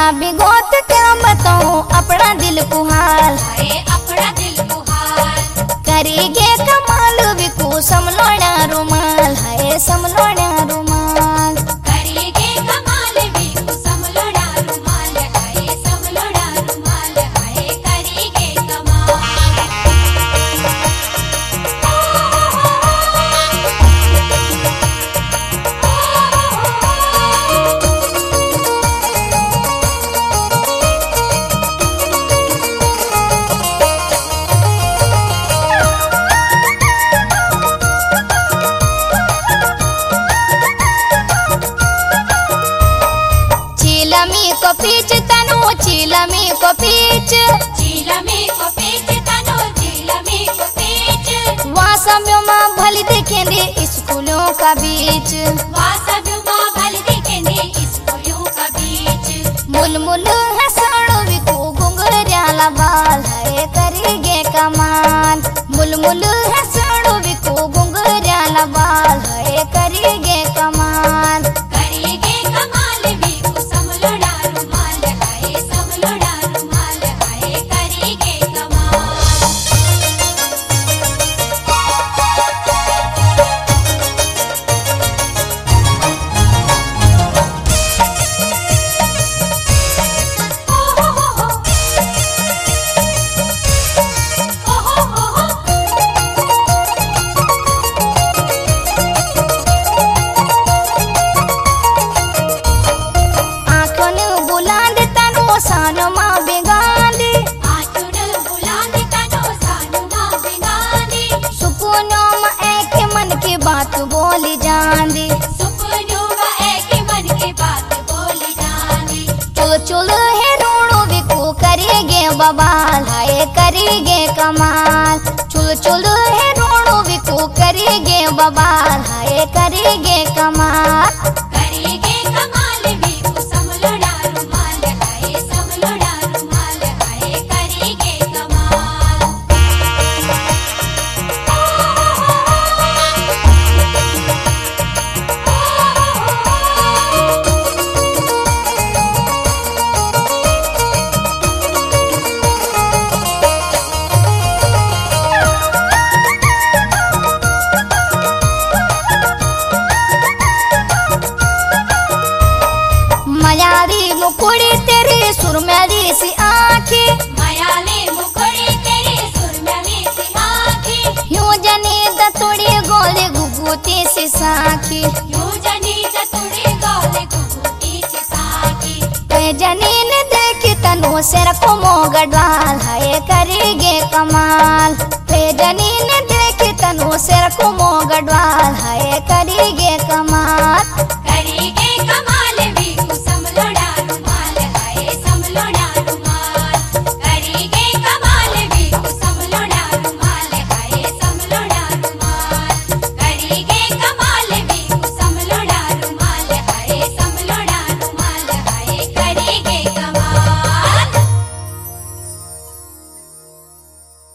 बिगोत क्या बताऊं अपना दिल को हाल, अपना दिल को हाल। करेगे कमाल विकू समलोना रुमाल, है समलोना रुमाल। करेगे कमाल विकू समलोना रुमाल, है समलोना रुमाल, है करेगे कमाल। चिलमी को पीछ तनु चिलमी को पीछ, चिलमी को पीछ तनो चिलमी को पीछ। वासम्यों में भली देखेंगे स्कूलों का बीच, वासव्युमा भल देखेंगे स्कूलों का बीच। मुलमुल हसण विकू घुंघराला बाल, है करेगे कमाल। मुलमुल हसण विकू घुंघराला बाल, है करेगे कमाल। करेगे कमाल विकू समलोना रुमाल, है समलोना रुमाल, है करेगे कमाल। आँखों ने बुलंद तनु सान माँ बिगाली, आचुन बुलंद तनो सानु माँ बिगाली। सुकूनों में एक मन की बात बोली जांदी। सुपनों में एक मन की बात बोली जानी। चुल चुल है रोणो विकू करेगे बवाल, है करेगे कमाल। चुल चुल है रोणो विकू करेगे बवाल, है करेगे कमाल। करेगे कमाल विकू समलोना रुमाल, है समलोना रुमाल, है करेगे कमाल। मयारी मुकुड़ी तेरी सुरमैली सी आँखें, मयाले मुखड़ी तेरे सुरमई सी आँखें। यूं जनी दतुड़ी गोले घुघुती सी साखी। यूं जनी चतुड़ी गौले घुघुती सी साकी। ते जनी ने देखी तनु सिर को मोगडवाल, है करेगे कमाल। ते जनी ने देखी तनु सिर को मोगडवाल, है करेगे